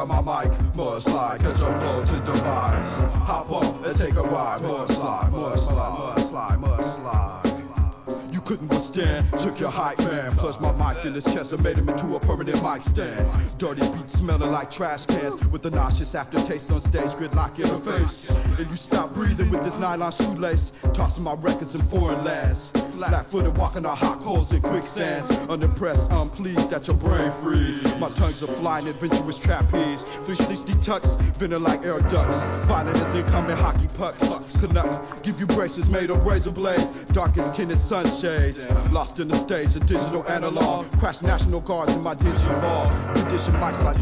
up my mic, mudslide, catch a flow to devise. Hop on and take a ride, mudslide, mudslide, mudslide, mudslide. You couldn't withstand, took your hype man. Plus my mic in his chest and made him into a permanent mic stand. Dirty beats smelling like trash cans, with a nauseous aftertaste on stage, gridlock in the face. And you stop breathing with this nylon shoelace, tossing my records in foreign lands. Flat-footed, walking on hot coals and quicksands. Unimpressed, unpleased that your brain freeze. My tongues are flying, adventurous trapeze. 360 tucks, venting like air ducts. Violent as incoming hockey pucks. Canuck, give you braces made of razor blades. Darkest tinted sunshades. Lost in the stage, a digital analog. Crash National Guards in my digital ball. Condition mics like